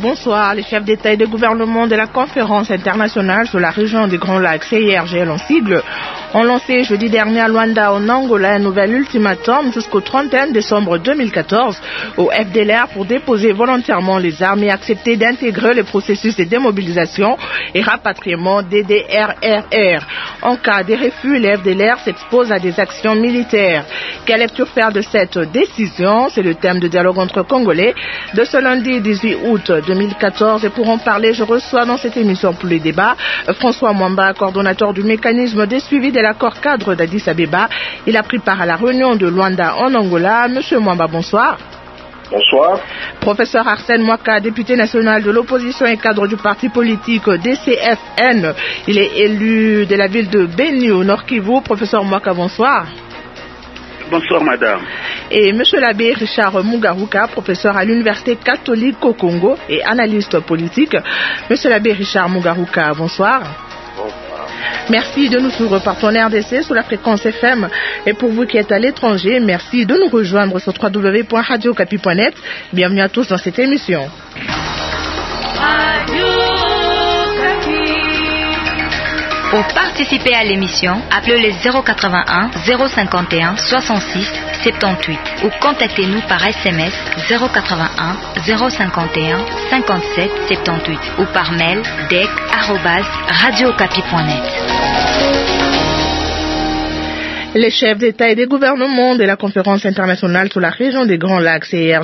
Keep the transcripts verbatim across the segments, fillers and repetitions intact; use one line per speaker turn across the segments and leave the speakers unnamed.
bonsoir. Les chefs d'État et de gouvernement de la conférence internationale sur la région des Grands Lacs, C I R G L en sigle, ont lancé jeudi dernier à Luanda, en Angola, un nouvel ultimatum jusqu'au trente et un décembre deux mille quatorze au F D L R pour déposer volontairement les armes et accepter d'intégrer le processus de démobilisation et rapatriement des D R R R. En cas de refus, le F D L R s'expose à des actions militaires. Quelle lecture faire de cette décision? C'est le thème de dialogue entre Congolais de ce lundi dix-huit août deux mille quatorze. Et pour en parler, je reçois dans cette émission pour les débats François Mwamba, coordonnateur du mécanisme de suivi de l'accord cadre d'Addis Abeba. Il a pris part à la réunion de Luanda en Angola. Monsieur Mwamba, bonsoir.
Bonsoir.
Professeur Arsène Mwaka, député national de l'opposition et cadre du parti politique D C F N. Il est élu de la ville de Beni au Nord Kivu. Professeur Mwaka, bonsoir.
Bonsoir, madame.
Et monsieur l'abbé Richard Mugaruka, professeur à l'Université catholique au Congo et analyste politique. Monsieur l'abbé Richard Mugaruka, bonsoir.
Bonsoir.
Merci de nous suivre par ton R D C sur la fréquence F M. Et pour vous qui êtes à l'étranger, merci de nous rejoindre sur w w w point radio okapi point net. Bienvenue à tous dans cette émission.
Radio Okapi. Pour participer à l'émission, appelez le zéro quatre-vingt-un zéro cinquante et un soixante-six soixante-dix-huit ou contactez-nous par S M S zéro quatre-vingt-un zéro cinquante et un cinquante-sept soixante-dix-huit ou par mail dec arobase radio okapi point net.
Les chefs d'État et des gouvernements de la conférence internationale sur la région des Grands Lacs, C I R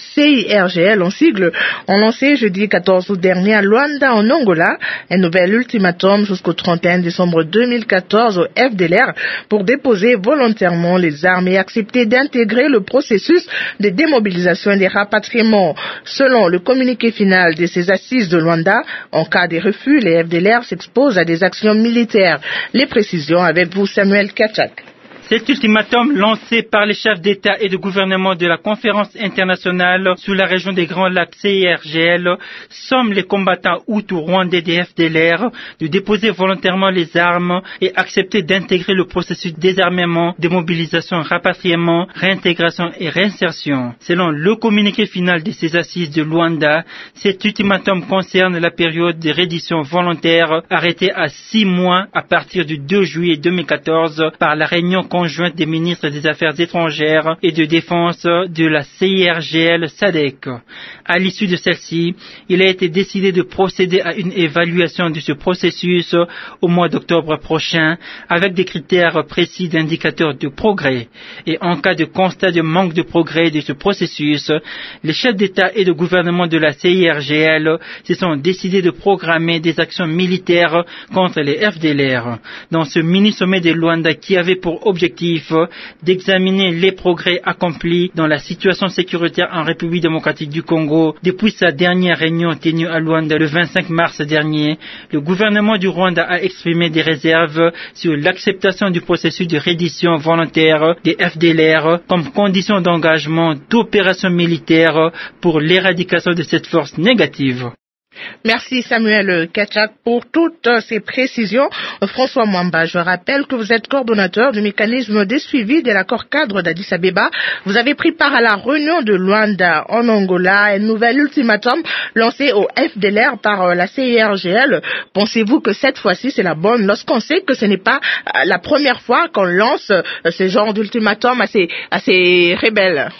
G L en sigle, ont lancé jeudi quatorze août dernier à Luanda en Angola un nouvel ultimatum jusqu'au trente et un décembre deux mille quatorze au F D L R pour déposer volontairement les armes et accepter d'intégrer le processus de démobilisation et des rapatriements. Selon le communiqué final de ces assises de Luanda, en cas de refus, les F D L R s'exposent à des actions militaires. Les précisions avec vous, Samuel Kachak.
Cet ultimatum lancé par les chefs d'État et de gouvernement de la conférence internationale sur la région des Grands Lacs C I R G L somme les combattants hutus-rwandais des F D L R de déposer volontairement les armes et accepter d'intégrer le processus de désarmement, démobilisation, rapatriement, réintégration et réinsertion. Selon le communiqué final de ces assises de Luanda, cet ultimatum concerne la période de reddition volontaire arrêtée à six mois à partir du deux juillet deux mille quatorze par la réunion conjointe des ministres des Affaires étrangères et de défense de la C I R G L S A D C. À l'issue de celle-ci, il a été décidé de procéder à une évaluation de ce processus au mois d'octobre prochain avec des critères précis d'indicateurs de progrès. Et en cas de constat de manque de progrès de ce processus, les chefs d'État et de gouvernement de la C I R G L se sont décidés de programmer des actions militaires contre les F D L R. Dans ce mini-sommet de Luanda qui avait pour objectif d'examiner les progrès accomplis dans la situation sécuritaire en République démocratique du Congo depuis sa dernière réunion tenue à Luanda le vingt-cinq mars dernier, le gouvernement du Rwanda a exprimé des réserves sur l'acceptation du processus de reddition volontaire des F D L R comme condition d'engagement d'opérations militaires pour l'éradication de cette force négative.
Merci Samuel Kachak pour toutes ces précisions. François Mwamba, je rappelle que vous êtes coordonnateur du mécanisme de suivi de l'accord cadre d'Addis Abeba. Vous avez pris part à la réunion de Luanda en Angola, un nouvel ultimatum lancé au F D L R par la C I R G L. Pensez-vous que cette fois-ci c'est la bonne lorsqu'on sait que ce n'est pas la première fois qu'on lance ce genre d'ultimatum à ces, à ces rebelles?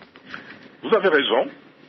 Vous avez raison.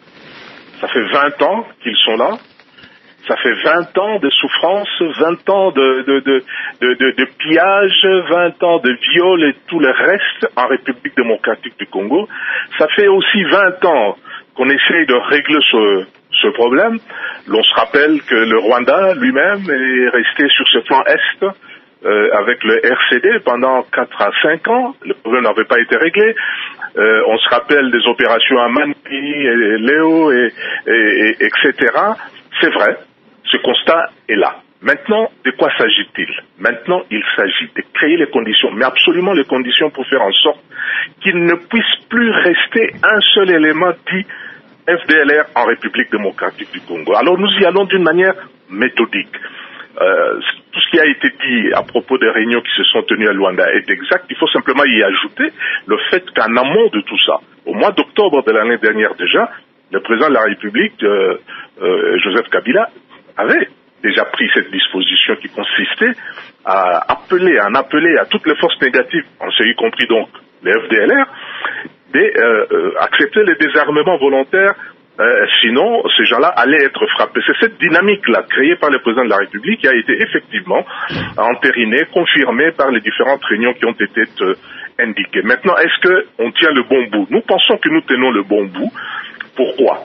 Ça fait vingt ans qu'ils sont là. Ça fait vingt ans de souffrance, vingt ans de, de, de, de, de, de pillage, vingt ans de viol et tout le reste en République démocratique du Congo. Ça fait aussi vingt ans qu'on essaye de régler ce, ce problème. L'on se rappelle que le Rwanda lui-même est resté sur ce flanc Est euh, avec le R C D pendant quatre à cinq ans. Le problème n'avait pas été réglé. Euh, on se rappelle des opérations à Mani, et Léo, et, et, et, etc. C'est vrai. Ce constat est là. Maintenant, de quoi s'agit-il? Maintenant, il s'agit de créer les conditions, mais absolument les conditions pour faire en sorte qu'il ne puisse plus rester un seul élément dit F D L R en République démocratique du Congo. Alors nous y allons d'une manière méthodique. Euh, tout ce qui a été dit à propos des réunions qui se sont tenues à Luanda est exact. Il faut simplement y ajouter le fait qu'en amont de tout ça, au mois d'octobre de l'année dernière déjà, le président de la République, euh, euh, Joseph Kabila avait déjà pris cette disposition qui consistait à appeler, à en appeler à toutes les forces négatives, en ce y compris donc les F D L R, d'accepter euh, euh, les désarmements volontaires, euh, sinon ces gens-là allaient être frappés. C'est cette dynamique-là, créée par le président de la République, qui a été effectivement entérinée, confirmée par les différentes réunions qui ont été euh, indiquées. Maintenant, est-ce qu'on tient le bon bout? Nous pensons que nous tenons le bon bout. Pourquoi?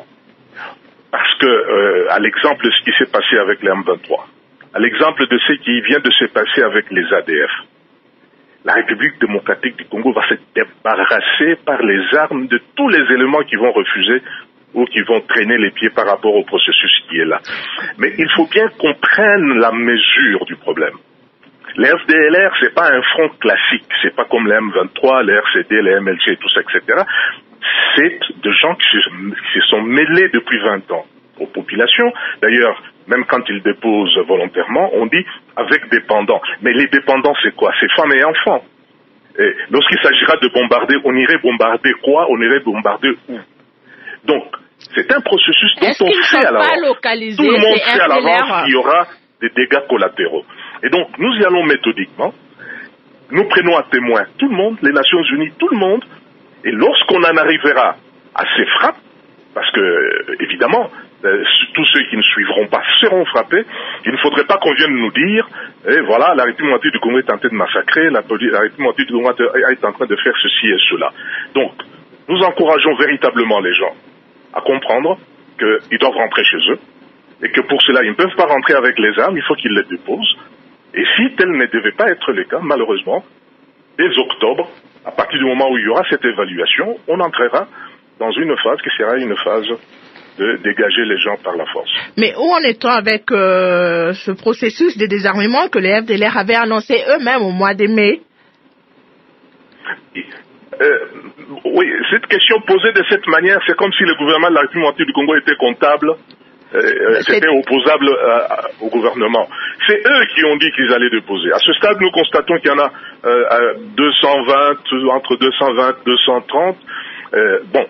Parce que, euh, à l'exemple de ce qui s'est passé avec les M vingt-trois, à l'exemple de ce qui vient de se passer avec les A D F, la République démocratique du Congo va se débarrasser par les armes de tous les éléments qui vont refuser ou qui vont traîner les pieds par rapport au processus qui est là. Mais il faut bien qu'on prenne la mesure du problème. Les F D L R, c'est pas un front classique, c'est pas comme les M vingt-trois, les R C D, les M L C et tout ça, et cetera. C'est de gens qui se, qui se sont mêlés depuis vingt ans aux populations. D'ailleurs, même quand ils déposent volontairement, on dit avec dépendants. Mais les dépendants, c'est quoi? C'est femmes et enfants. Et lorsqu'il s'agira de bombarder, on irait bombarder quoi? On irait bombarder où? Donc, c'est un processus dont on sait à l'avance. Tout le monde sait à l'avance qu'il y aura des dégâts collatéraux. Et donc, nous y allons méthodiquement. Nous prenons à témoin tout le monde, les Nations Unies, tout le monde. Et lorsqu'on en arrivera à ces frappes, parce que, évidemment, euh, tous ceux qui ne suivront pas seront frappés, il ne faudrait pas qu'on vienne nous dire, eh, voilà, la République démocratique du Congo est en train de massacrer, la, la République démocratique du Congo est en train de faire ceci et cela. Donc, nous encourageons véritablement les gens à comprendre qu'ils doivent rentrer chez eux, et que pour cela, ils ne peuvent pas rentrer avec les armes, il faut qu'ils les déposent. Et si tel ne devait pas être le cas, malheureusement, dès octobre, à partir du moment où il y aura cette évaluation, on entrera dans une phase qui sera une phase de dégager les gens par la force.
Mais où en est-on avec euh, ce processus de désarmement que les F D L R avaient annoncé eux-mêmes au mois de mai?
euh, Oui, cette question posée de cette manière, c'est comme si le gouvernement de la République du Congo était comptable. Euh, c'était opposable euh, au gouvernement. C'est eux qui ont dit qu'ils allaient déposer. À ce stade, nous constatons qu'il y en a euh, deux cent vingt, entre deux cent vingt et deux cent trente. Euh, bon,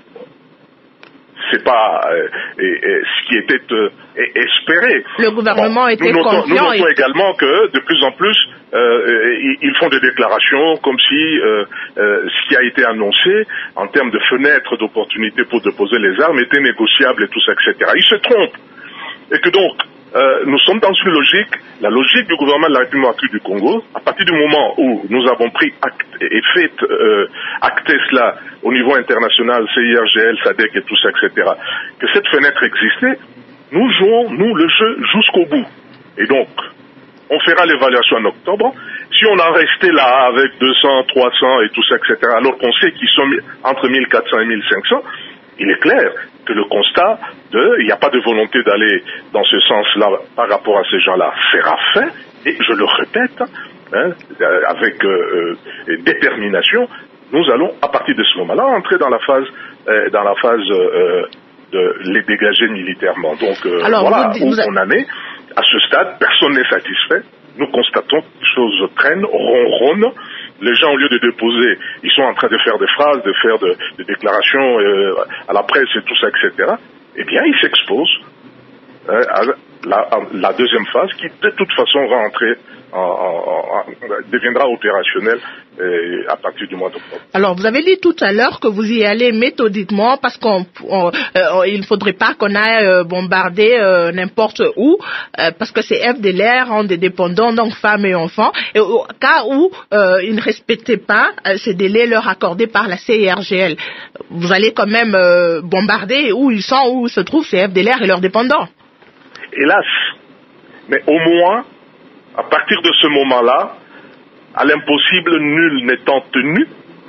c'est pas euh, et, et, ce qui était euh, espéré.
Le gouvernement bon, était
nous notons,
confiant.
Nous notons et... également que de plus en plus, euh, ils font des déclarations comme si euh, euh, ce qui a été annoncé en termes de fenêtres d'opportunité pour déposer les armes était négociable et tout ça, et cetera. Ils se trompent. Et que donc, euh, nous sommes dans une logique, la logique du gouvernement de la République démocratique du Congo, à partir du moment où nous avons pris acte et fait euh, acter cela au niveau international, C I R G L, S A D C et tout ça, et cetera, que cette fenêtre existait, nous jouons, nous, le jeu jusqu'au bout. Et donc, on fera l'évaluation en octobre. Si on en restait là avec deux cents, trois cents et tout ça, et cetera, alors qu'on sait qu'ils sont entre mille quatre cents et mille cinq cents, il est clair que le constat de il n'y a pas de volonté d'aller dans ce sens-là par rapport à ces gens-là sera fait, et je le répète, hein, avec euh, euh, détermination, nous allons à partir de ce moment-là entrer dans la phase euh, dans la phase euh, de les dégager militairement. Donc euh, alors, voilà vous, où vous a... on en est. À ce stade, personne n'est satisfait. Nous constatons que les choses traînent, ronronnent. Les gens, au lieu de déposer, ils sont en train de faire des phrases, de faire de, de déclarations euh, à la presse et tout ça, et cetera. Eh bien, ils s'exposent euh, à, la, à la deuxième phase qui, de toute façon, va entrer, en, en, en, deviendra opérationnelle euh, à partir du mois d'octobre.
Alors, vous avez dit tout à l'heure que vous y allez méthodiquement parce qu'on, on, euh, il ne faudrait pas qu'on aille euh, bombarder euh, n'importe où euh, parce que ces F D L R ont des dépendants, donc femmes et enfants, et au cas où euh, ils ne respectaient pas euh, ces délais leur accordés par la C I R G L, vous allez quand même euh, bombarder où ils sont, où se trouvent ces F D L R et leurs dépendants.
Hélas, mais au moins, à partir de ce moment-là, à l'impossible nul n'étant tenu,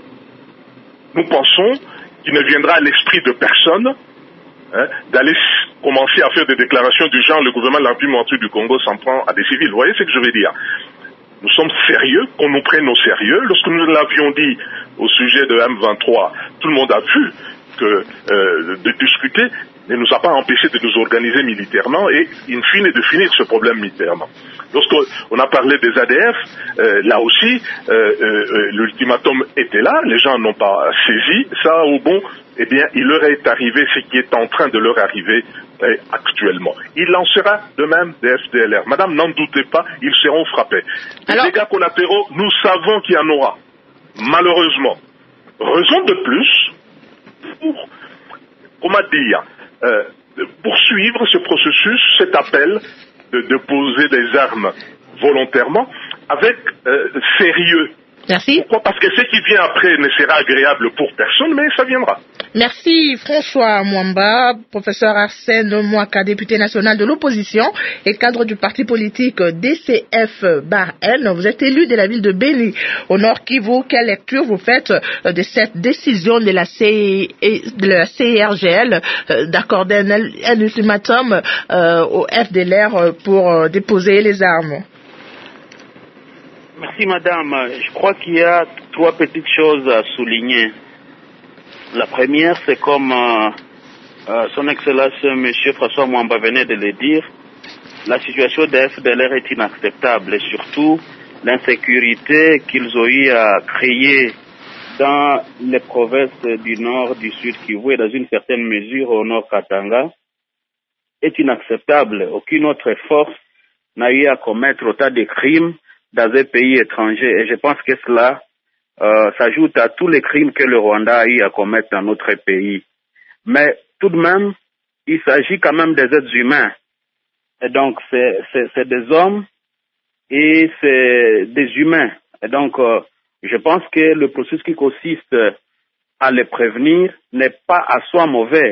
nous pensons qu'il ne viendra à l'esprit de personne hein, d'aller commencer à faire des déclarations du genre le gouvernement de la République démocratique du Congo s'en prend à des civils. Vous voyez ce que je veux dire? Nous sommes sérieux, qu'on nous prenne au sérieux. Lorsque nous l'avions dit au sujet de M vingt-trois, tout le monde a vu que euh, de discuter ne nous a pas empêché de nous organiser militairement et, in fine, de finir ce problème militairement. Lorsqu'on a parlé des A D F, euh, là aussi, euh, euh, l'ultimatum était là, les gens n'ont pas saisi ça au bon, eh bien, il leur est arrivé ce qui est en train de leur arriver euh, actuellement. Il en sera de même des F D L R. Madame, n'en doutez pas, ils seront frappés.
Alors...
Les dégâts collatéraux, nous savons qu'il y en aura. Malheureusement. Raison de plus pour, comment dire, euh, poursuivre ce processus, cet appel de, de poser des armes volontairement avec euh, sérieux.
Merci.
Pourquoi? Parce que ce qui vient après ne sera agréable pour personne, mais ça viendra.
Merci François Mwamba, professeur Arsène Mouaka, député national de l'opposition et cadre du parti politique D C F-N. Vous êtes élu de la ville de Béni, au Nord Kivu. Quelle lecture vous faites de cette décision de la, C... de la C I R G L d'accorder un, un ultimatum euh, au F D L R pour euh, déposer les armes?
Merci madame. Je crois qu'il y a trois petites choses à souligner. La première, c'est comme euh, euh, son Excellence M. François Mwamba venait de le dire, la situation des F D L R est inacceptable et surtout l'insécurité qu'ils ont eu à créer dans les provinces du nord, du sud Kivu et dans une certaine mesure au nord Katanga est inacceptable. Aucune autre force n'a eu à commettre autant de crimes dans un pays étranger et je pense que cela euh, s'ajoute à tous les crimes que le Rwanda a eu à commettre dans notre pays. Mais tout de même, il s'agit quand même des êtres humains. Et donc, c'est, c'est, c'est des hommes et c'est des humains. Et donc, euh, je pense que le processus qui consiste à les prévenir n'est pas à soi mauvais.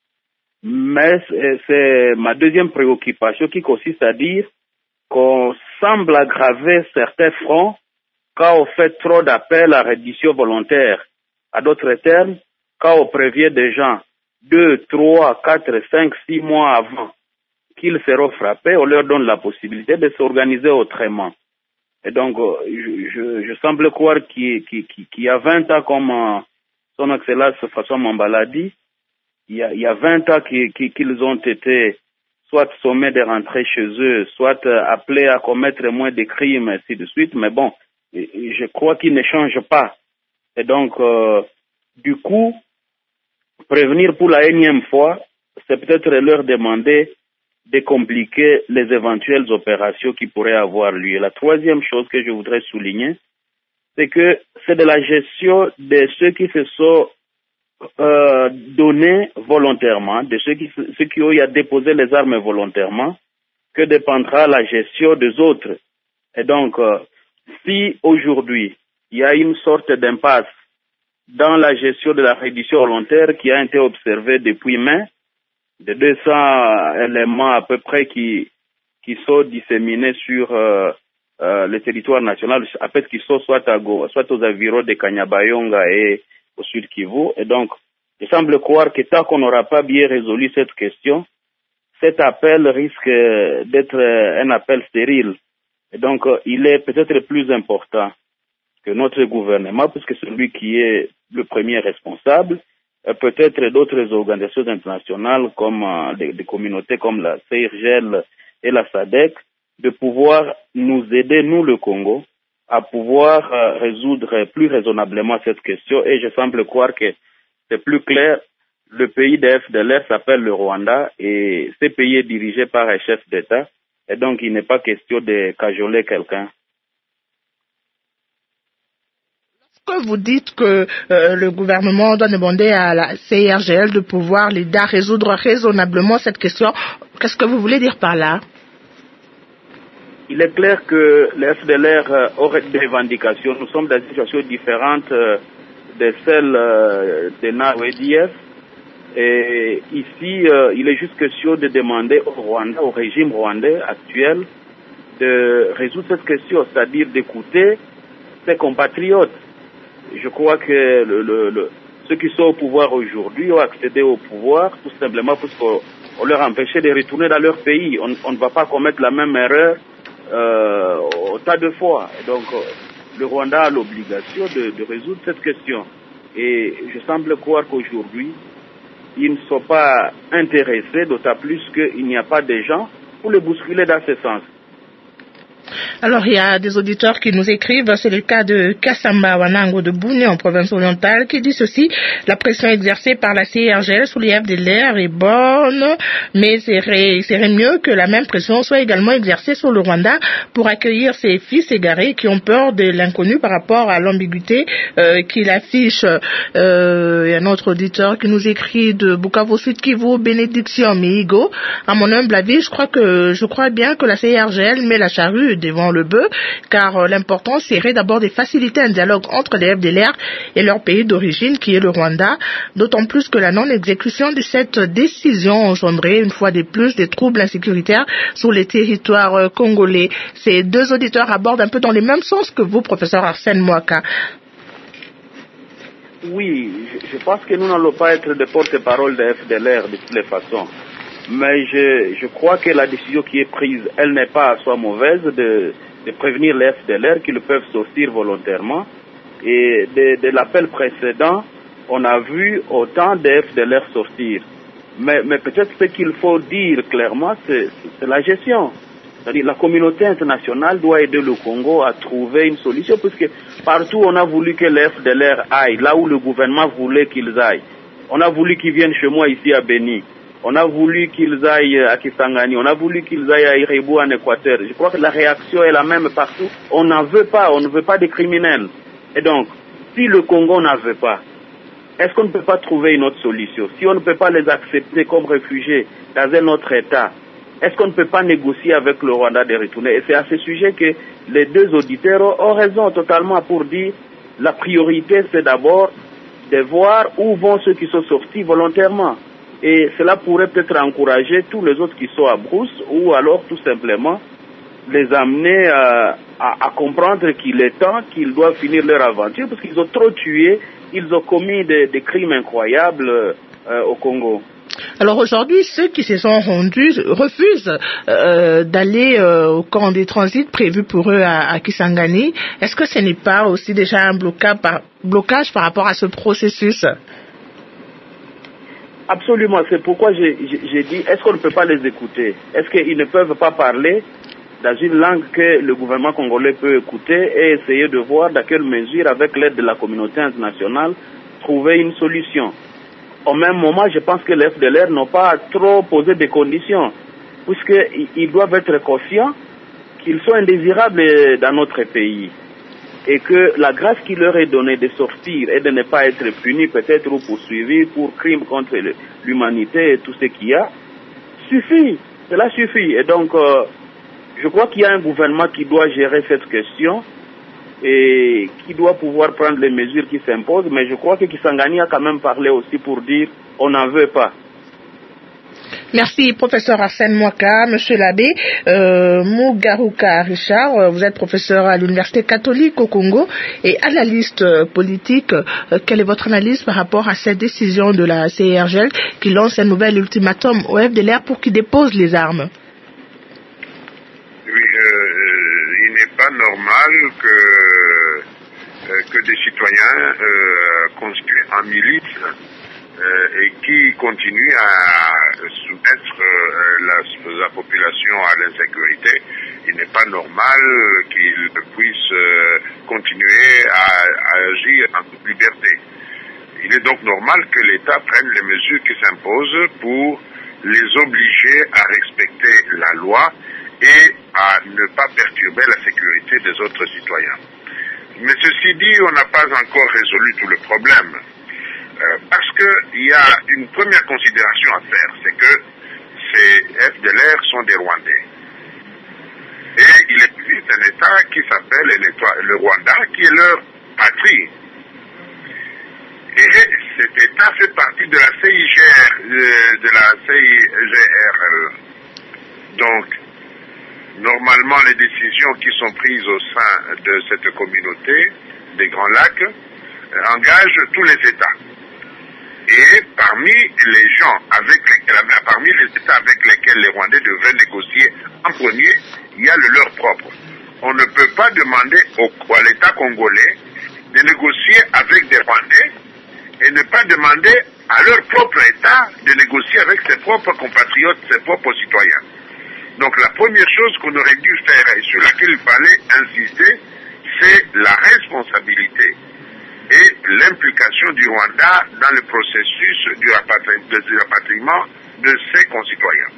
Mais c'est, c'est ma deuxième préoccupation qui consiste à dire qu'on semble aggraver certains fronts quand on fait trop d'appels à reddition volontaire. À d'autres termes, quand on prévient des gens deux, trois, quatre, cinq, six mois avant qu'ils seront frappés, on leur donne la possibilité de s'organiser autrement. Et donc, je, je, je semble croire qu'il, qu'il, qu'il y a vingt ans, comme son Excellence François Mwamba l'a dit, il y a, il y a vingt ans qu'ils, qu'ils ont été soit sommés de rentrer chez eux, soit appelés à commettre moins de crimes, ainsi de suite. Mais bon, je crois qu'ils ne changent pas. Et donc, euh, du coup, prévenir pour la énième fois, c'est peut-être leur demander de compliquer les éventuelles opérations qui pourraient avoir lieu. La troisième chose que je voudrais souligner, c'est que c'est de la gestion de ceux qui se sont euh, donnés volontairement, de ceux qui, ceux qui ont eu à déposer les armes volontairement, que dépendra la gestion des autres. Et donc, euh, si aujourd'hui, il y a une sorte d'impasse dans la gestion de la reddition volontaire qui a été observée depuis mai, de deux cents éléments à peu près qui, qui sont disséminés sur euh, euh, le territoire national, en fait, qui sont soit, à, soit aux environs de Kanyabayonga et au sud Kivu. Et donc, il semble croire que tant qu'on n'aura pas bien résolu cette question, cet appel risque d'être un appel stérile. Et donc, il est peut-être plus important que notre gouvernement, puisque c'est lui qui est le premier responsable, peut-être d'autres organisations internationales comme euh, des, des communautés comme la C I R G L et la S A D C, de pouvoir nous aider, nous le Congo, à pouvoir euh, résoudre plus raisonnablement cette question. Et je semble croire que c'est plus clair. Le pays des F D L R s'appelle le Rwanda et ce pays est dirigé par un chef d'État. Et donc, il n'est pas question de cajoler quelqu'un.
Que vous dites que euh, le gouvernement doit demander à la C I R G L de pouvoir l'aider à résoudre raisonnablement cette question, qu'est-ce que vous voulez dire par là?
Il est clair que les F D L R auraient des revendications. Nous sommes dans une situation différente euh, de celle euh, de N A O et D F. Et ici, euh, il est juste question de demander au Rwanda, au régime rwandais actuel, de résoudre cette question, c'est-à-dire d'écouter ses compatriotes. Je crois que le, le, le, ceux qui sont au pouvoir aujourd'hui ont accédé au pouvoir tout simplement parce qu'on leur empêchait de retourner dans leur pays. On, on ne va pas commettre la même erreur euh, autant de fois. Et donc, le Rwanda a l'obligation de, de résoudre cette question. Et je semble croire qu'aujourd'hui, ils ne sont pas intéressés, d'autant plus qu'il n'y a pas de gens pour les bousculer dans ce sens.
Alors, il y a des auditeurs qui nous écrivent, c'est le cas de Kassamba Wanango de Bouné en province orientale, qui dit ceci: la pression exercée par la C I R G L sous les F D L R est bonne, mais il serait mieux que la même pression soit également exercée sur le Rwanda pour accueillir ces fils égarés qui ont peur de l'inconnu par rapport à l'ambiguïté euh, qu'il affiche. Euh, il y a un autre auditeur qui nous écrit de Bukavu Sud Kivu, Bénédiction Mihigo. À mon humble avis, je crois que je crois bien que la C I R G L met la charrue devant le bœuf, car euh, l'important serait d'abord de faciliter un dialogue entre les F D L R et leur pays d'origine qui est le Rwanda, d'autant plus que la non-exécution de cette décision engendrerait une fois de plus des troubles insécuritaires sur les territoires euh, congolais. Ces deux auditeurs abordent un peu dans les mêmes sens que vous, professeur Arsène Mwaka.
Oui, je pense que nous n'allons pas être des porte-parole de F D L R de toutes les façons. Mais je, je crois que la décision qui est prise, elle n'est pas soit mauvaise de, de prévenir les F D L R qu'ils peuvent sortir volontairement. Et de, de l'appel précédent, on a vu autant de F D L R sortir. Mais, mais peut-être ce qu'il faut dire clairement, c'est, c'est la gestion. C'est-à-dire la communauté internationale doit aider le Congo à trouver une solution, puisque partout on a voulu que les F D L R aillent, là où le gouvernement voulait qu'ils aillent. On a voulu qu'ils viennent chez moi ici à Béni. On a voulu qu'ils aillent à Kisangani, on a voulu qu'ils aillent à Irebu en Équateur. Je crois que la réaction est la même partout. On n'en veut pas, on ne veut pas des criminels. Et donc, si le Congo n'en veut pas, est-ce qu'on ne peut pas trouver une autre solution? Si on ne peut pas les accepter comme réfugiés dans un autre État, est-ce qu'on ne peut pas négocier avec le Rwanda de retourner? Et c'est à ce sujet que les deux auditeurs ont raison totalement pour dire la priorité, c'est d'abord de voir où vont ceux qui sont sortis volontairement. Et cela pourrait peut-être encourager tous les autres qui sont à Brousse, ou alors tout simplement les amener à, à, à comprendre qu'il est temps qu'ils doivent finir leur aventure, parce qu'ils ont trop tué, ils ont commis des, des crimes incroyables euh, au Congo.
Alors aujourd'hui, ceux qui se sont rendus refusent euh, d'aller euh, au camp de transit prévu pour eux à, à Kisangani. Est-ce que ce n'est pas aussi déjà un blocage par, blocage par rapport à ce processus?
Absolument, c'est pourquoi j'ai, j'ai dit, est-ce qu'on ne peut pas les écouter? Est-ce qu'ils ne peuvent pas parler dans une langue que le gouvernement congolais peut écouter et essayer de voir dans quelle mesure, avec l'aide de la communauté internationale, trouver une solution? Au même moment, je pense que les F D L R n'ont pas trop posé des conditions, puisqu'ils doivent être conscients qu'ils sont indésirables dans notre pays. Et que la grâce qui leur est donnée de sortir et de ne pas être punis peut-être ou poursuivis pour crimes contre l'humanité et tout ce qu'il y a, suffit. Cela suffit. Et donc, euh, je crois qu'il y a un gouvernement qui doit gérer cette question et qui doit pouvoir prendre les mesures qui s'imposent. Mais je crois que Kisangani a quand même parlé aussi pour dire on n'en veut pas.
Merci, professeur Arsène Mwaka. Monsieur l'abbé, euh, Mugaruka Richard, vous êtes professeur à l'Université catholique au Congo et analyste politique. Euh, quelle est votre analyse par rapport à cette décision de la C I R G L qui lance un nouvel ultimatum au F D L R pour qu'il dépose les armes?
Oui, euh, il n'est pas normal que, euh, que des citoyens euh, constitués en milice Euh, et qui continue à soumettre euh, la, la population à l'insécurité. Il n'est pas normal qu'ils puissent euh, continuer à, à agir en toute liberté. Il est donc normal que l'État prenne les mesures qui s'imposent pour les obliger à respecter la loi et à ne pas perturber la sécurité des autres citoyens. Mais ceci dit, on n'a pas encore résolu tout le problème. Euh, parce qu'il y a une première considération à faire, c'est que ces F D L R sont des Rwandais. Et il existe un État qui s'appelle le Rwanda, qui est leur patrie. Et cet État fait partie de la C I G R, de la C I G R L. Donc, normalement, les décisions qui sont prises au sein de cette communauté des Grands Lacs engagent tous les États. Et parmi les gens avec lesquels, parmi les États avec lesquels les Rwandais devraient négocier en premier, il y a le leur propre. On ne peut pas demander au, à l'État congolais de négocier avec des Rwandais et ne pas demander à leur propre État de négocier avec ses propres compatriotes, ses propres citoyens. Donc la première chose qu'on aurait dû faire et sur laquelle il fallait insister, c'est la responsabilité et l'implication du Rwanda dans le processus du rapatriement de ses concitoyens.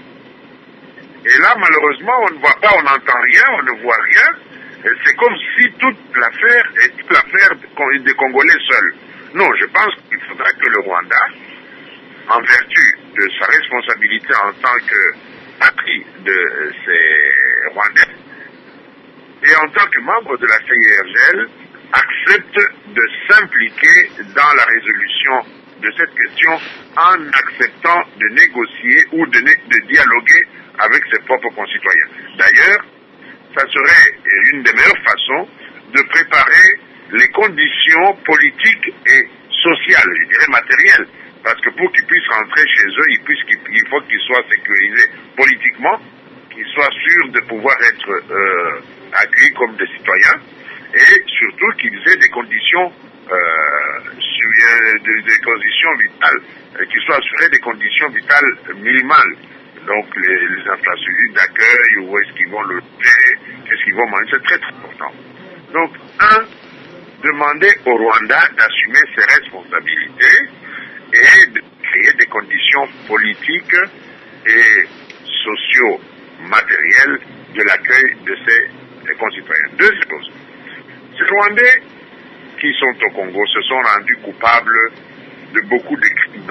Et là, malheureusement, on ne voit pas, on n'entend rien, on ne voit rien. C'est comme si toute l'affaire est toute l'affaire des Congolais seuls. Non, je pense qu'il faudra que le Rwanda, en vertu de sa responsabilité en tant que patrie de ces Rwandais, et en tant que membre de la C I R G L, accepte de s'impliquer dans la résolution de cette question en acceptant de négocier ou de, de dialoguer avec ses propres concitoyens. D'ailleurs, ça serait une des meilleures façons de préparer les conditions politiques et sociales, je dirais matérielles, parce que pour qu'ils puissent rentrer chez eux, il, puisse, il faut qu'ils soient sécurisés politiquement, qu'ils soient sûrs de pouvoir être euh, accueillis comme des citoyens, et surtout qu'ils aient des conditions, euh, des, des conditions vitales, euh, qu'ils soient assurés des conditions vitales minimales. Donc les, les infrastructures d'accueil, où est-ce qu'ils vont loger, qu'est-ce qu'ils vont manger, c'est très très important. Donc, un, demander au Rwanda d'assumer ses responsabilités et de créer des conditions politiques et socio-matérielles de l'accueil de ses concitoyens. Deuxième chose, ces Rwandais qui sont au Congo se sont rendus coupables de beaucoup de crimes.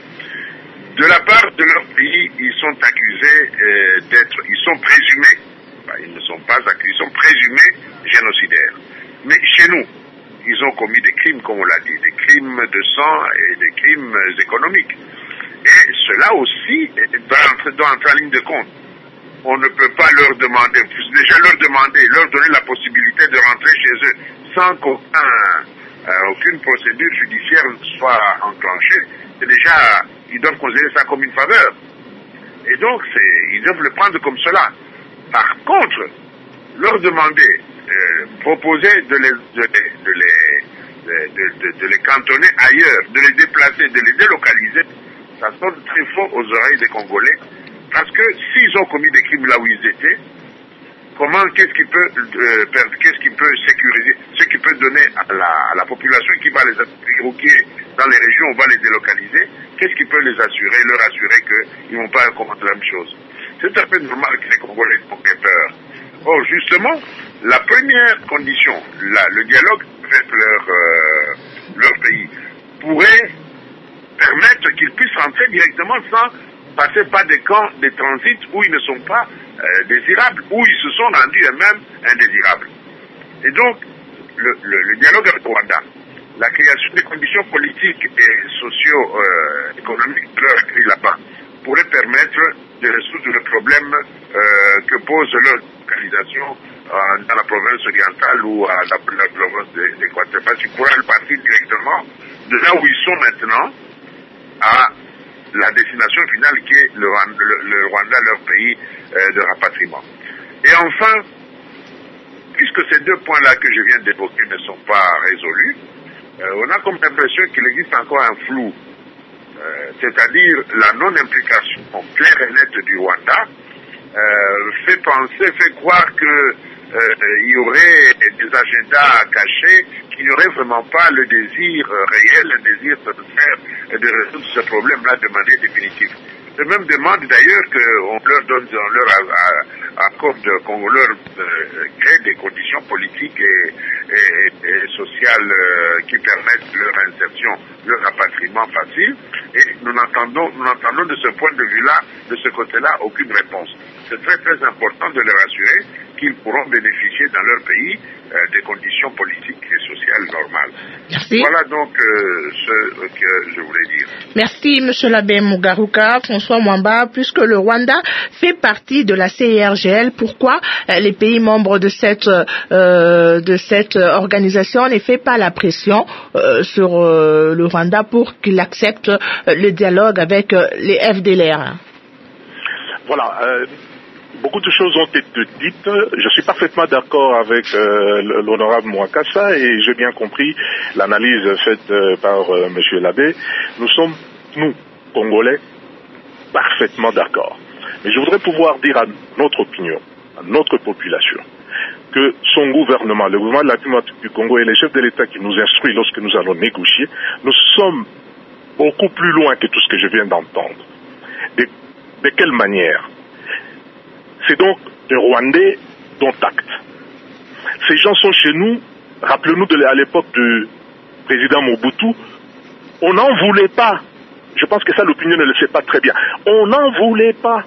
De la part de leur pays, ils sont accusés euh, d'être, ils sont présumés, enfin, ils ne sont pas accusés, ils sont présumés génocidaires. Mais chez nous, ils ont commis des crimes, comme on l'a dit, des crimes de sang et des crimes économiques. Et cela aussi doit entrer, doit entrer en ligne de compte. On ne peut pas leur demander, déjà leur demander, leur donner la possibilité de rentrer chez eux sans qu'aucun, euh, aucune procédure judiciaire soit enclenchée. C'est déjà, ils doivent considérer ça comme une faveur. Et donc, c'est, ils doivent le prendre comme cela. Par contre, leur demander, euh, proposer de les, de, de, les, de, de, de les cantonner ailleurs, de les déplacer, de les délocaliser, ça sonne très fort aux oreilles des Congolais. Parce que s'ils ont commis des crimes là où ils étaient, comment, qu'est-ce qui peut, euh, perdre, qu'est-ce qui peut sécuriser, ce qui peut donner à la, à la population qui va les ou qui est dans les régions où on va les délocaliser, qu'est-ce qui peut les assurer, leur assurer qu'ils ne vont pas commettre la même chose. C'est tout à fait normal que les Congolais aient peur. Or, justement, la première condition, là, le dialogue avec leur, euh, leur pays, pourrait permettre qu'ils puissent rentrer directement sans passer par des camps de transit où ils ne sont pas euh, désirables, où ils se sont rendus eux-mêmes indésirables. Et donc, le, le, le dialogue avec le Rwanda, la création des conditions politiques et socio-économiques euh, de leur accueil là-bas, pourrait permettre de résoudre le problème euh, que pose leur localisation euh, dans la province orientale ou à la, la province d'Équateur. Parce qu'ils pourraient partir directement de là où ils sont maintenant à la destination finale qui est le, le, le Rwanda, leur pays euh, de rapatriement. Et enfin, puisque ces deux points-là que je viens d'évoquer ne sont pas résolus, euh, on a comme l'impression qu'il existe encore un flou, euh, c'est-à-dire la non-implication claire et nette du Rwanda euh, fait penser, fait croire que euh, il y aurait des agendas cachés, qu'il n'y aurait vraiment pas le désir réel, le désir sincère de résoudre ce problème-là de manière définitive. Eux même demandent d'ailleurs qu'on leur donne, on leur accorde, qu'on leur euh, crée des conditions politiques et, et, et sociales euh, qui permettent leur insertion, leur rapatriement facile. Et nous n'entendons, nous n'entendons de ce point de vue-là, de ce côté-là, aucune réponse. C'est très très important de leur assurer qu'ils pourront bénéficier dans leur pays euh, des conditions politiques et sociales normales.
Merci.
Voilà donc euh, ce que je voulais dire.
Merci, Monsieur l'abbé Mugaruka. François Mwamba, puisque le Rwanda fait partie de la C I R G L, pourquoi euh, les pays membres de cette, euh, de cette organisation ne font pas la pression euh, sur euh, le Rwanda pour qu'il accepte euh, le dialogue avec euh, les F D L R?
Voilà. Euh... Beaucoup de choses ont été dites. Je suis parfaitement d'accord avec euh, l'honorable Mwakassa et j'ai bien compris l'analyse faite euh, par euh, Monsieur l'abbé. Nous sommes, nous, Congolais, parfaitement d'accord. Mais je voudrais pouvoir dire à notre opinion, à notre population, que son gouvernement, le gouvernement de la République du Congo et les chefs de l'État qui nous instruisent lorsque nous allons négocier, nous sommes beaucoup plus loin que tout ce que je viens d'entendre. De, de quelle manière? C'est donc des Rwandais dont acte. Ces gens sont chez nous, rappelez-nous de, à l'époque du président Mobutu, on n'en voulait pas. Je pense que ça, l'opinion ne le sait pas très bien. On n'en voulait pas.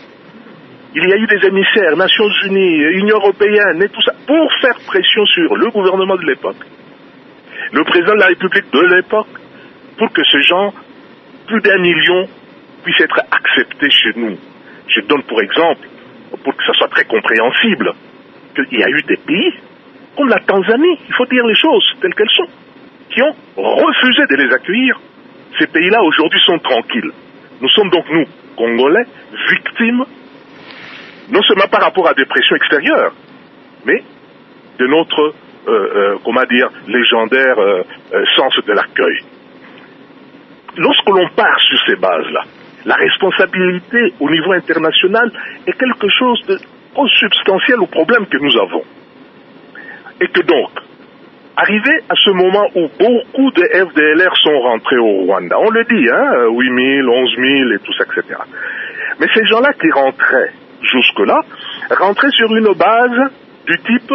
Il y a eu des émissaires, Nations Unies, Union Européenne et tout ça, pour faire pression sur le gouvernement de l'époque, le président de la République de l'époque, pour que ces gens, plus d'un million, puissent être acceptés chez nous. Je donne pour exemple, pour que ça soit très compréhensible, qu'il y a eu des pays, comme la Tanzanie, il faut dire les choses telles qu'elles sont, qui ont refusé de les accueillir. Ces pays-là, aujourd'hui, sont tranquilles. Nous sommes donc, nous, Congolais, victimes, non seulement par rapport à des pressions extérieures, mais de notre, euh, euh, comment dire, légendaire euh, euh, sens de l'accueil. Lorsque l'on part sur ces bases-là, la responsabilité au niveau international est quelque chose de consubstantiel au problème que nous avons. Et que donc, arrivé à ce moment où beaucoup de F D L R sont rentrés au Rwanda, on le dit, hein, huit mille, onze mille et tout ça, et cetera. Mais ces gens-là qui rentraient jusque-là, rentraient sur une base du type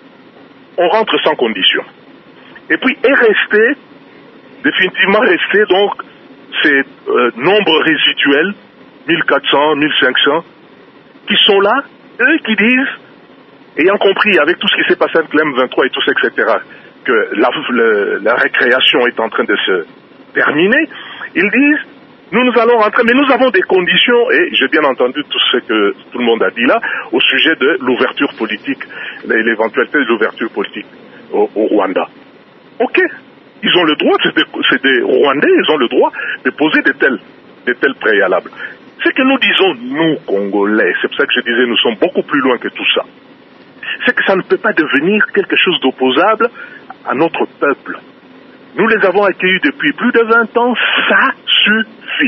on rentre sans condition. Et puis est resté, définitivement resté donc ces euh, nombres résiduels, mille quatre cents, mille cinq cents, qui sont là, eux qui disent, ayant compris avec tout ce qui s'est passé avec l'M vingt-trois et tout ça, et cetera, que la, le, la récréation est en train de se terminer, ils disent, nous, nous allons rentrer, mais nous avons des conditions, et j'ai bien entendu tout ce que tout le monde a dit là, au sujet de l'ouverture politique, l'éventualité de l'ouverture politique au, au Rwanda. Ok, ils ont le droit, c'est des, c'est des Rwandais, ils ont le droit de poser de tels, de tels préalables. Ce que nous disons, nous, Congolais, c'est pour ça que je disais, nous sommes beaucoup plus loin que tout ça, c'est que ça ne peut pas devenir quelque chose d'opposable à notre peuple. Nous les avons accueillis depuis plus de vingt ans, ça suffit.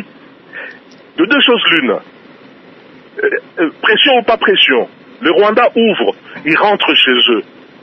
De deux choses l'une. Euh, euh, pression ou pas pression. Le Rwanda ouvre, ils rentrent chez eux.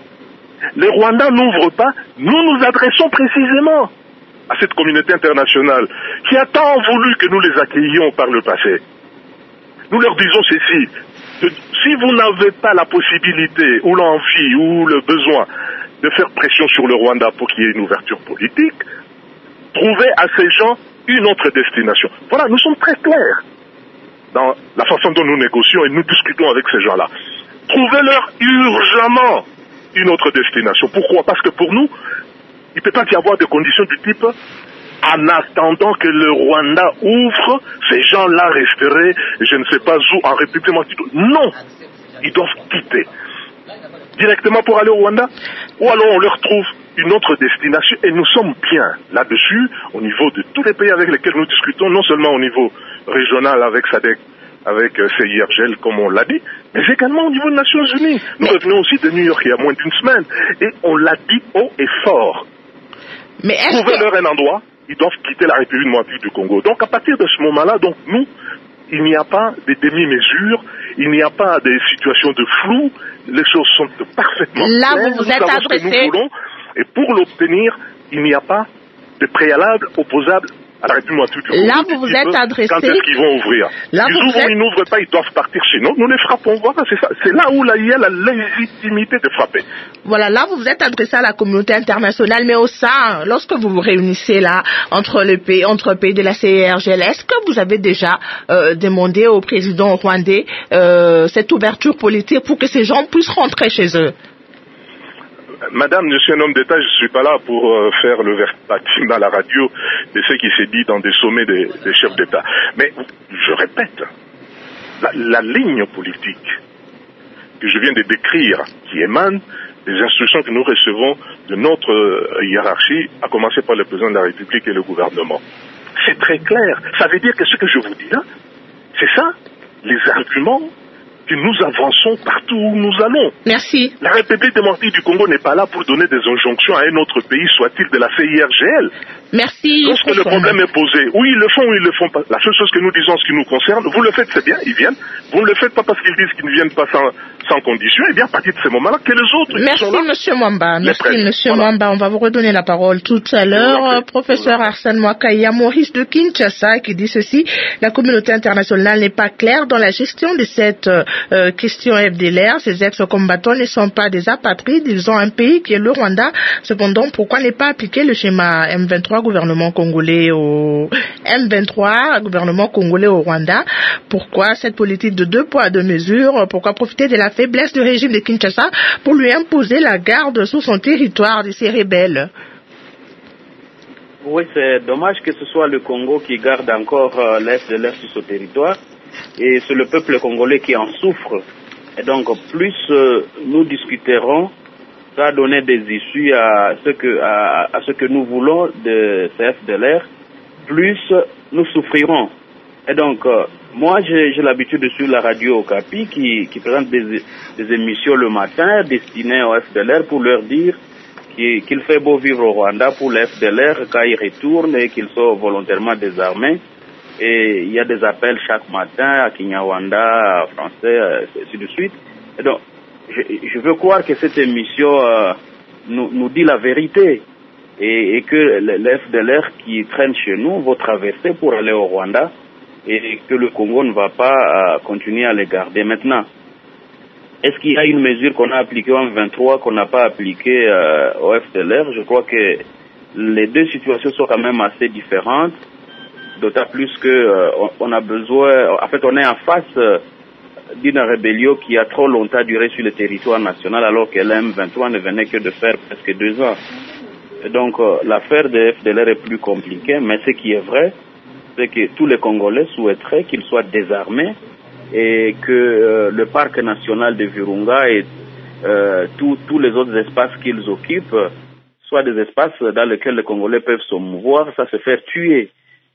Les Rwandais n'ouvrent pas, nous nous adressons précisément à cette communauté internationale qui a tant voulu que nous les accueillions par le passé. Nous leur disons ceci, que si vous n'avez pas la possibilité ou l'envie ou le besoin de faire pression sur le Rwanda pour qu'il y ait une ouverture politique, trouvez à ces gens une autre destination. Voilà, nous sommes très clairs dans la façon dont nous négocions et nous discutons avec ces gens-là. Trouvez-leur urgemment une autre destination. Pourquoi? Parce que pour nous, il ne peut pas y avoir de conditions du type en attendant que le Rwanda ouvre, ces gens-là resteraient, je ne sais pas où, en République démocratique. Non, ils doivent quitter. Directement pour aller au Rwanda, ou alors on leur trouve une autre destination, et nous sommes bien là-dessus, au niveau de tous les pays avec lesquels nous discutons, non seulement au niveau régional avec S A D C, avec euh, C I R G L, comme on l'a dit, mais également au niveau des Nations Unies. Nous revenons aussi de New York il y a moins d'une semaine, et on l'a dit haut et fort.
Mais est-ce
Trouvez-leur
que...
un endroit, ils doivent quitter la République démocratique du Congo. Donc à partir de ce moment-là, donc nous, il n'y a pas de demi-mesures, il n'y a pas de situations de flou, les choses sont parfaitement
Là,
claires,
vous vous
nous
êtes
savons ce que
adressé...
nous voulons, et pour l'obtenir, il n'y a pas de préalable opposable à la République démocratique du Congo.
Là, vous vous êtes adressé...
Quand est-ce qu'ils vont ouvrir?
Là,
Ils
vous
ouvrent
êtes...
ou ils n'ouvrent pas, ils doivent partir chez nous, nous les frappons, voilà, c'est ça. C'est là où là, il y a la légitimité de frapper.
Voilà, là, vous vous êtes adressé à la communauté internationale, mais au sein, lorsque vous vous réunissez là, entre les pays, entre pays de la C I R G L, est-ce que vous avez déjà euh, demandé au président rwandais euh, cette ouverture politique pour que ces gens puissent rentrer chez eux?
Madame, je suis un homme d'État, je ne suis pas là pour euh, faire le verbatim à la radio de ce qui s'est dit dans des sommets des, des chefs d'État. Mais, je répète, la, la ligne politique que je viens de décrire, qui émane des instructions que nous recevons de notre euh, hiérarchie, à commencer par le président de la République et le gouvernement. C'est très clair. Ça veut dire que ce que je vous dis là, c'est ça, les arguments que nous avançons partout où nous allons.
Merci.
La République démocratique du Congo n'est pas là pour donner des injonctions à un autre pays, soit-il de la C I R G L.
Merci.
Lorsque le problème est posé, oui, ils le font ou ils le font pas. La seule chose que nous disons, ce qui nous concerne, vous le faites, c'est bien, ils viennent. Vous ne le faites pas parce qu'ils disent qu'ils ne viennent pas sans, sans condition. Et bien, à partir de ce moment-là, que les autres
Merci,
sont là.
Monsieur Mwamba. Merci,
prennent.
Monsieur
Voilà.
Mwamba. On va vous redonner la parole tout à l'heure. Professeur Arsène Mwaka, il y a Maurice de Kinshasa qui dit ceci. La communauté internationale n'est pas claire dans la gestion de cette euh, question F D L R. Ces ex-combattants ne sont pas des apatrides. Ils ont un pays qui est le Rwanda. Cependant, pourquoi ne pas appliquer le schéma M vingt-trois, gouvernement congolais au M vingt-trois, gouvernement congolais au Rwanda? Pourquoi cette politique de deux poids, deux mesures? Pourquoi profiter de la faiblesse du régime de Kinshasa pour lui imposer la garde sur son territoire de ces rebelles?
Oui, c'est dommage que ce soit le Congo qui garde encore euh, l'F D L R sur son territoire, et c'est le peuple congolais qui en souffre. Et donc, plus euh, nous discuterons, ça va donner des issues à ce que, à, à ce que nous voulons de ce F D L R, plus nous souffrirons. Et donc, euh, moi, j'ai, j'ai l'habitude de suivre la radio Okapi qui, qui présente des, des émissions le matin destinées au F D L R pour leur dire qu'il, qu'il fait beau vivre au Rwanda pour le F D L R quand ils retournent et qu'ils sont volontairement désarmés. Et il y a des appels chaque matin à Kinyarwanda, à français, ainsi de suite. Et donc, je, je veux croire que cette émission euh, nous, nous dit la vérité et, et que le, le F D L R qui traîne chez nous va traverser pour aller au Rwanda et que le Congo ne va pas euh, continuer à les garder. Maintenant, est-ce qu'il y a une mesure qu'on a appliquée en vingt-trois qu'on n'a pas appliquée euh, au F D L R? Je crois que les deux situations sont quand même assez différentes. D'autant plus que euh, on, on a besoin, en fait, on est en face euh, d'une rébellion qui a trop longtemps duré sur le territoire national, alors que l'M vingt-trois ne venait que de faire presque deux ans. Et donc, euh, l'affaire de F D L R est plus compliquée, mais ce qui est vrai, c'est que tous les Congolais souhaiteraient qu'ils soient désarmés et que euh, le parc national de Virunga et euh, tous les autres espaces qu'ils occupent soient des espaces dans lesquels les Congolais peuvent se mouvoir, ça se faire tuer,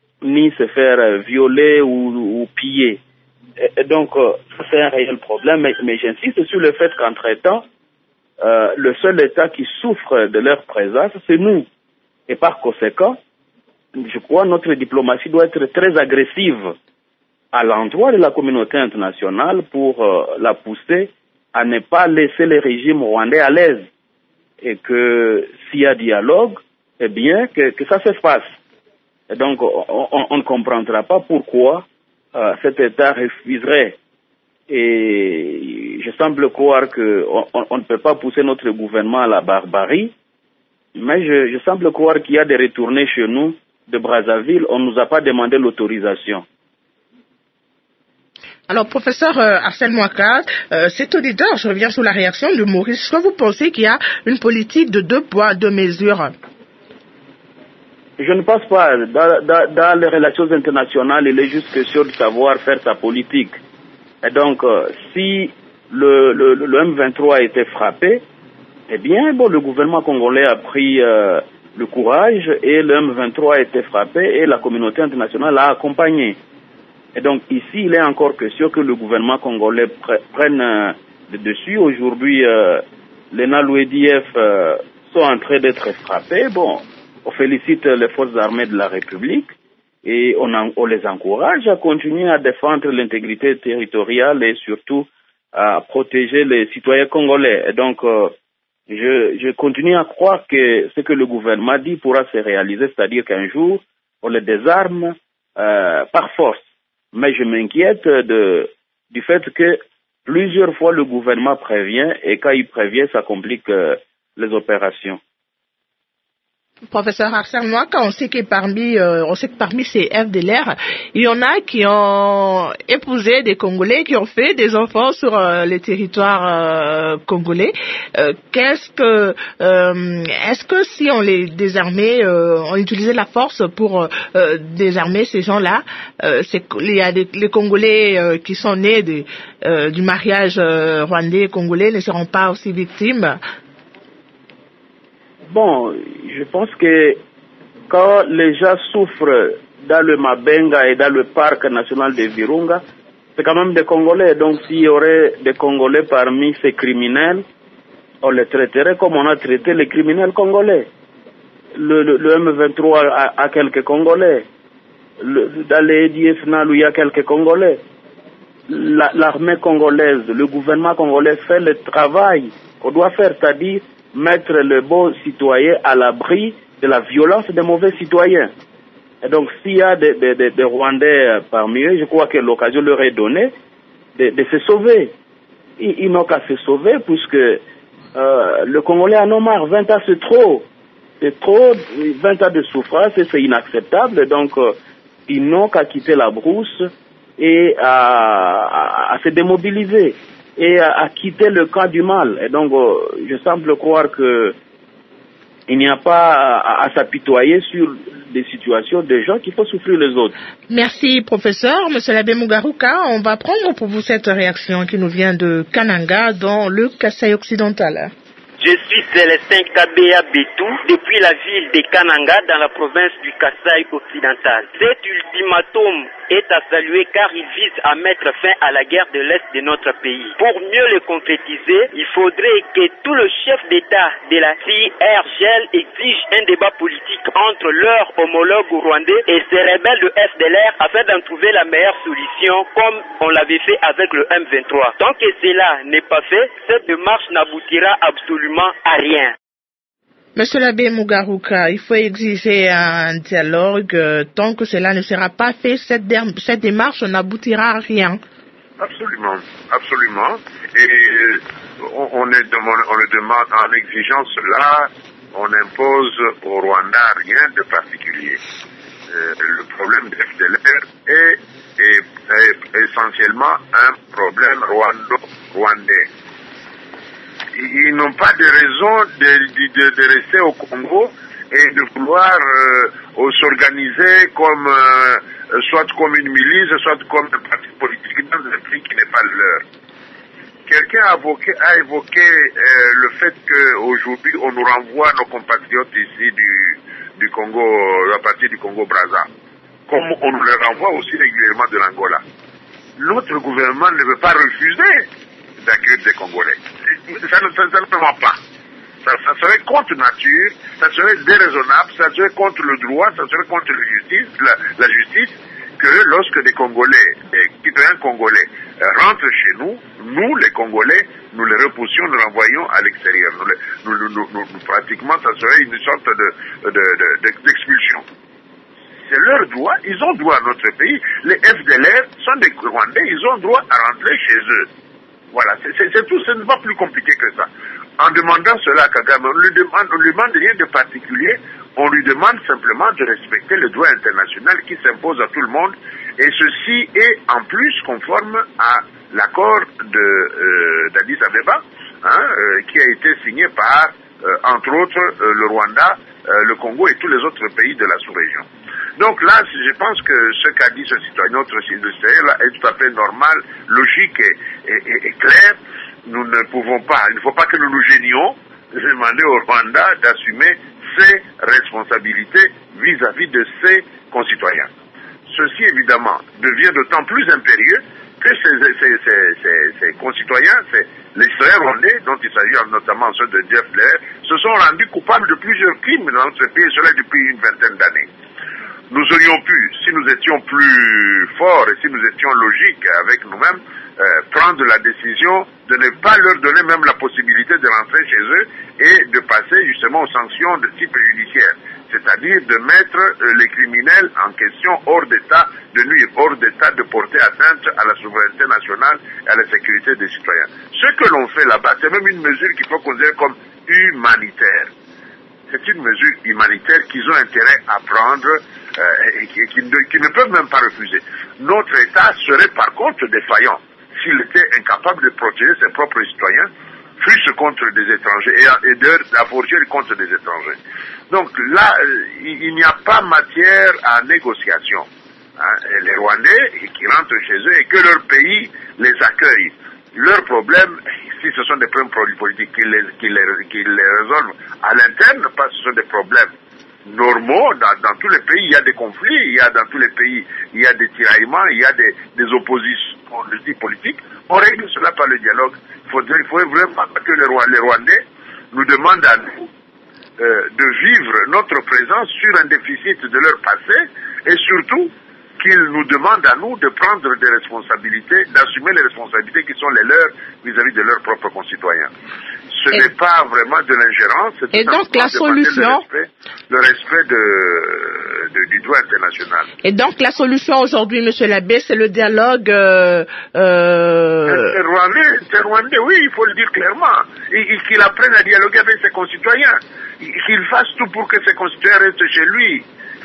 ni se faire violer ou, ou piller. Et, et donc, euh, ça c'est un réel problème, mais, mais j'insiste sur le fait qu'entre-temps, euh, le seul État qui souffre de leur présence, c'est nous. Et par conséquent, je crois que notre diplomatie doit être très agressive à l'endroit de la communauté internationale pour euh, la pousser à ne pas laisser le régime rwandais à l'aise. Et que s'il y a dialogue, eh bien, que, que ça se fasse. Et donc, on, on, on ne comprendra pas pourquoi euh, cet État refuserait. Et je semble croire qu'on on, on ne peut pas pousser notre gouvernement à la barbarie, mais je, je semble croire qu'il y a des retournés chez nous de Brazzaville. On ne nous a pas demandé l'autorisation.
Alors, professeur euh, Arsène Mwaka, euh, cet auditeur, je reviens sur la réaction de Maurice. Est-ce que vous pensez qu'il y a une politique de deux poids, deux mesures?
Je ne pense pas. Dans, dans, dans les relations internationales, il est juste question de savoir faire sa politique. Et donc, euh, si le, le, le M vingt-trois a été frappé, eh bien, bon, le gouvernement congolais a pris euh, le courage et le M vingt-trois a été frappé et la communauté internationale l'a accompagné. Et donc, ici, il est encore question que le gouvernement congolais pre- prenne euh, le dessus. Aujourd'hui, euh, les Nalouédiev euh, sont en train d'être frappés. Bon, on félicite les forces armées de la République et on, en, on les encourage à continuer à défendre l'intégrité territoriale et surtout à protéger les citoyens congolais. Et donc, euh, je, je continue à croire que ce que le gouvernement dit pourra se réaliser, c'est-à-dire qu'un jour, on les désarme euh, par force. Mais je m'inquiète de, du fait que plusieurs fois le gouvernement prévient et quand il prévient, ça complique euh, les opérations.
Professeur Arsène Mwaka, on sait que parmi, euh, on sait que parmi ces F D L R, il y en a qui ont épousé des Congolais, qui ont fait des enfants sur euh, les territoires euh, congolais. Euh, qu'est-ce que, euh, est-ce que si on les désarmait, euh, on utilisait la force pour euh, désarmer ces gens-là, euh, c'est, il y a des, les Congolais euh, qui sont nés de, euh, du mariage euh, rwandais-congolais ne seront pas aussi victimes?
Bon, je pense que quand les gens souffrent dans le Mabenga et dans le parc national de Virunga, c'est quand même des Congolais. Donc s'il y aurait des Congolais parmi ces criminels, on les traiterait comme on a traité les criminels congolais. Le, le, le M vingt-trois a, a quelques Congolais. Le, dans les E D F N A L, il y a quelques Congolais. La, l'armée congolaise, le gouvernement congolais fait le travail qu'on doit faire, c'est-à-dire mettre les bons citoyens à l'abri de la violence des mauvais citoyens. Et donc, s'il y a des, des, des, des Rwandais parmi eux, je crois que l'occasion leur est donnée de, de se sauver. Ils, ils n'ont qu'à se sauver puisque euh, le Congolais en a marre. vingt ans, c'est trop. C'est trop. vingt ans de souffrance, c'est inacceptable. Donc, euh, ils n'ont qu'à quitter la brousse et à, à, à se démobiliser et à, à quitter le camp du mal. Et donc, euh, je semble croire que il n'y a pas à, à s'apitoyer sur des situations de gens qui font souffrir les autres.
Merci, professeur. Monsieur l'abbé Mugaruka, on va prendre pour vous cette réaction qui nous vient de Kananga, dans le Kasaï occidental.
Je suis Célestin Kabea Betou, depuis la ville de Kananga, dans la province du Kasaï occidental. Cet ultimatum est à saluer car il vise à mettre fin à la guerre de l'Est de notre pays. Pour mieux le concrétiser, il faudrait que tout le chef d'État de la C I R G L exige un débat politique entre leurs homologues rwandais et ces rebelles de F D L R afin d'en trouver la meilleure solution comme on l'avait fait avec le M vingt-trois. Tant que cela n'est pas fait, cette démarche n'aboutira absolument à rien.
Monsieur l'abbé Mugaruka, il faut exiger un dialogue. Euh, tant que cela ne sera pas fait, cette, dé- cette démarche n'aboutira à rien.
Absolument, absolument. Et on, on, est demande, on le demande en exigeant cela, on impose au Rwanda rien de particulier. Euh, le problème de F D L R est, est, est essentiellement un problème rwando-rwandais. Ils n'ont pas de raison de, de, de rester au Congo et de vouloir euh, s'organiser comme euh, soit comme une milice, soit comme un parti politique dans un pays qui n'est pas le leur. Quelqu'un a évoqué, a évoqué euh, le fait qu'aujourd'hui on nous renvoie nos compatriotes ici du, du Congo, à partir du Congo-Brazza, comme on nous les renvoie aussi régulièrement de l'Angola. Notre gouvernement ne veut pas refuser d'accueillir des Congolais. Ça ne, ça, ça ne va pas. Ça, ça serait contre nature, ça serait déraisonnable, ça serait contre le droit, ça serait contre la justice, la, la justice, que lorsque des Congolais, des citoyens congolais, euh, rentrent chez nous, nous, les Congolais, nous les repoussions, nous les renvoyons à l'extérieur. Nous, nous, nous, nous, nous, pratiquement, ça serait une sorte de, de, de, de, d'expulsion. C'est leur droit, ils ont droit à notre pays. Les F D L R sont des Rwandais, ils ont droit à rentrer chez eux. Voilà, c'est, c'est, c'est tout, ce n'est pas plus compliqué que ça. En demandant cela à Kagame, on lui demande, on lui demande rien de particulier, on lui demande simplement de respecter le droit international qui s'impose à tout le monde, et ceci est en plus conforme à l'accord de, euh, d'Addis Abeba, hein, euh, qui a été signé par, euh, entre autres, euh, le Rwanda, euh, le Congo et tous les autres pays de la sous-région. Donc là, je pense que ce qu'a dit ce citoyen, notre citoyen là, est tout à fait normal, logique et, et, et, et clair. Nous ne pouvons pas, il ne faut pas que nous nous gênions de demander au Rwanda d'assumer ses responsabilités vis-à-vis de ses concitoyens. Ceci, évidemment, devient d'autant plus impérieux que ces, ces, ces, ces, ces concitoyens, ces, les citoyens rwandais, dont il s'agit notamment ceux de F D L R, se sont rendus coupables de plusieurs crimes dans notre pays, cela depuis une vingtaine d'années. Nous aurions pu, si nous étions plus forts et si nous étions logiques avec nous-mêmes, euh, prendre la décision de ne pas leur donner même la possibilité de rentrer chez eux et de passer justement aux sanctions de type judiciaire, c'est-à-dire de mettre euh, les criminels en question hors d'état de nuire, hors d'état de porter atteinte à la souveraineté nationale et à la sécurité des citoyens. Ce que l'on fait là-bas, c'est même une mesure qu'il faut considérer comme humanitaire. C'est une mesure humanitaire qu'ils ont intérêt à prendre euh, et qui, qui, ne, qui ne peuvent même pas refuser. Notre État serait par contre défaillant s'il était incapable de protéger ses propres citoyens, fût-ce contre des étrangers et, et d'apporter contre des étrangers. Donc là, euh, il, il n'y a pas matière à négociation. Hein. Les Rwandais qui rentrent chez eux et que leur pays les accueille. Leur problème, si ce sont des problèmes politiques qui les, qui les, qui les résolvent à l'interne, pas ce sont des problèmes normaux. Dans, dans tous les pays, il y a des conflits, il y a dans tous les pays, il y a des tiraillements, il y a des, des oppositions politiques. On règle cela par le dialogue. Il faudrait, il faudrait vraiment que les, Rwandais, les Rwandais nous demandent à nous euh, de vivre notre présence sur un déficit de leur passé et surtout qu'ils nous demandent à nous de prendre des responsabilités, d'assumer les responsabilités qui sont les leurs vis-à-vis de leurs propres concitoyens. Ce n'est pas vraiment de l'ingérence, c'est
et donc la solution,
le respect, le respect de, de, du droit international.
Et donc la solution aujourd'hui, Monsieur l'abbé, c'est le dialogue. Euh, euh...
C'est Rwandais, c'est Rwandais, oui, il faut le dire clairement. Et, et qu'il apprenne à dialoguer avec ses concitoyens, qu'il fasse tout pour que ses concitoyens restent chez lui.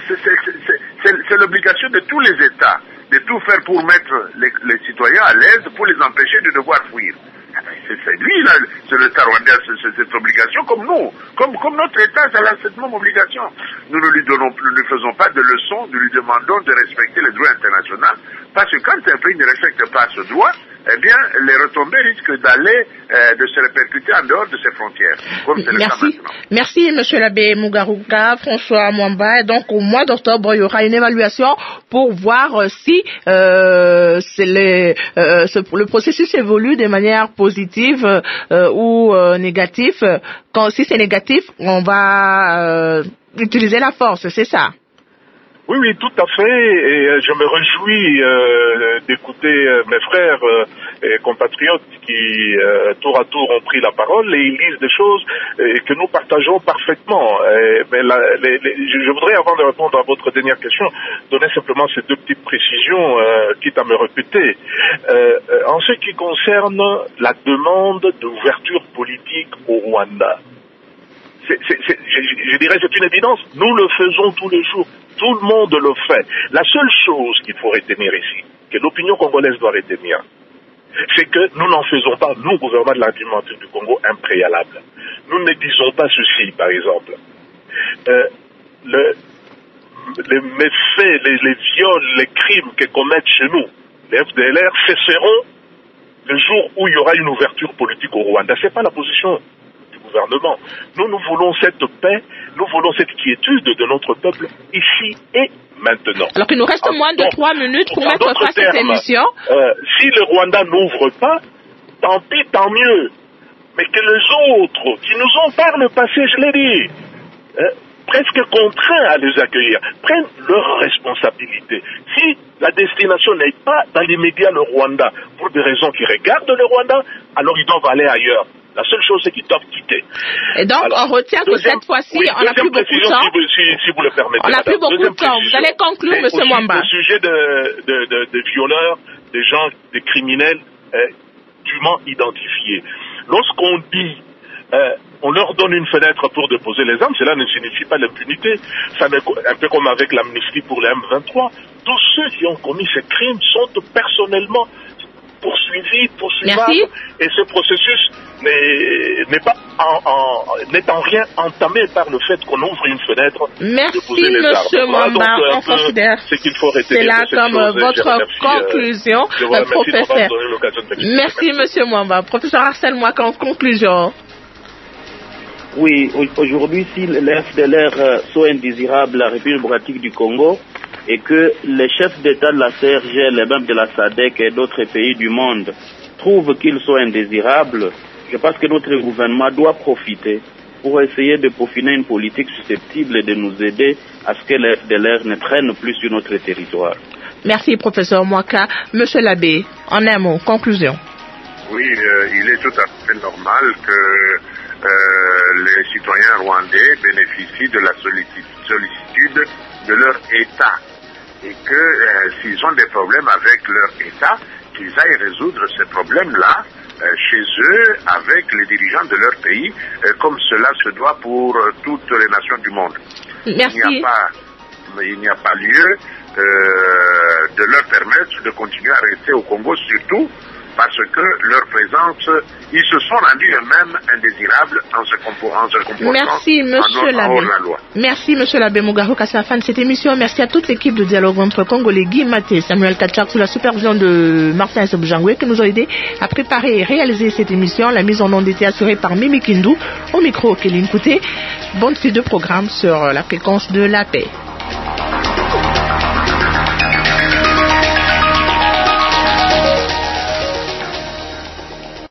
C'est l'obligation de tous les États de tout faire pour mettre les, les citoyens à l'aise, pour les empêcher de devoir fuir. C'est lui, là, c'est l'État rwandais, c'est cette obligation, comme nous, comme, comme notre État, ça a cette même obligation. Nous ne lui donnons plus, ne lui faisons pas de leçons, nous lui demandons de respecter le droit international, parce que quand un pays ne respecte pas ce droit, eh bien, les retombées risquent d'aller, euh, de se répercuter en dehors de ses frontières, comme c'est le cas maintenant.
Merci, Monsieur l'abbé Mugaruka, François Mwamba. Et donc, au mois d'octobre, il y aura une évaluation pour voir euh, si euh, les, euh, ce, le processus évolue de manière positive euh, ou euh, négative. Quand, si c'est négatif, on va euh, utiliser la force, c'est ça?
Oui, oui, tout à fait, et euh, je me réjouis euh, d'écouter euh, mes frères euh, et compatriotes qui, euh, tour à tour, ont pris la parole et ils disent des choses euh, que nous partageons parfaitement. Et, mais la, les, les, je voudrais, avant de répondre à votre dernière question, donner simplement ces deux petites précisions, euh, quitte à me répéter. Euh, en ce qui concerne la demande d'ouverture politique au Rwanda, c'est, c'est, c'est, je, je dirais c'est une évidence, nous le faisons tous les jours. Tout le monde le fait. La seule chose qu'il faut retenir ici, que l'opinion congolaise doit retenir, c'est que nous n'en faisons pas, nous, gouvernement de la République du Congo, un préalable. Nous ne disons pas ceci, par exemple. Euh, le, les méfaits, les, les viols, les crimes que commettent chez nous, les F D L R, cesseront le jour où il y aura une ouverture politique au Rwanda. Ce n'est pas la position du gouvernement. Nous, nous voulons cette paix. Nous voulons cette quiétude de notre peuple ici et maintenant.
Alors qu'il nous reste moins de trois minutes pour mettre fin à cette émission.
Euh, si le Rwanda n'ouvre pas, tant pis, tant mieux. Mais que les autres qui nous ont par le passé, je l'ai dit, euh, presque contraints à les accueillir, prennent leurs responsabilités. Si la destination n'est pas dans l'immédiat le Rwanda, pour des raisons qui regardent le Rwanda, alors ils doivent aller ailleurs. La seule chose, c'est qu'ils doivent quitter.
Et donc, alors, on retient que cette fois-ci, oui, on n'a plus beaucoup de temps.
Si, si, si vous le permettez.
On n'a plus beaucoup de temps. Vous allez conclure, M. Mwamba.
Au sujet de, de, de, de violeurs, des gens, des criminels euh, dûment identifiés. Lorsqu'on dit, euh, on leur donne une fenêtre pour déposer les armes, cela ne signifie pas l'impunité. Ça un peu comme avec l'amnistie pour les M vingt-trois. Tous ceux qui ont commis ces crimes sont personnellement poursuivi, poursuivable, et ce processus n'est pas en, en, n'est en rien entamé par le fait qu'on ouvre une fenêtre.
Merci,
de poser les
Monsieur Mwamba. On considère
c'est
là comme chose, votre remercie, conclusion,
euh,
professeur. Merci, Monsieur Mwamba. Professeur Arsène Mwaka, en conclusion.
Oui, aujourd'hui, si les F D L R sont indésirables à la République démocratique du Congo, et que les chefs d'État de la C R G L et même de la S A D C et d'autres pays du monde trouvent qu'ils sont indésirables, je pense que notre gouvernement doit profiter pour essayer de peaufiner une politique susceptible de nous aider à ce que les F D L R ne traînent plus sur notre territoire.
Merci, professeur Mwaka. Monsieur l'abbé, en un mot, conclusion.
Oui, euh, il est tout à fait normal que euh, les citoyens rwandais bénéficient de la sollicitude de leur État. Et que euh, s'ils ont des problèmes avec leur État, qu'ils aillent résoudre ces problèmes-là euh, chez eux, avec les dirigeants de leur pays, euh, comme cela se doit pour euh, toutes les nations du monde.
Merci.
Il n'y a pas, il n'y a pas lieu euh, de leur permettre de continuer à rester au Congo, surtout parce que leur présence, ils se sont rendus eux-mêmes indésirables en se, compo- en se comportant
Merci, monsieur
en hors la
l'abbé.
loi.
Merci, monsieur l'abbé Mugaruka. C'est la fin de cette émission. Merci à toute l'équipe de Dialogue entre Congolais, Guy Maté, Samuel Kachak, sous la supervision de Martin Sebjangwe, qui nous ont aidés à préparer et réaliser cette émission. La mise en onde était assurée par Mimi Kindu. Au micro, Kéline Kouté. Bonne suite de programme sur la fréquence de la paix.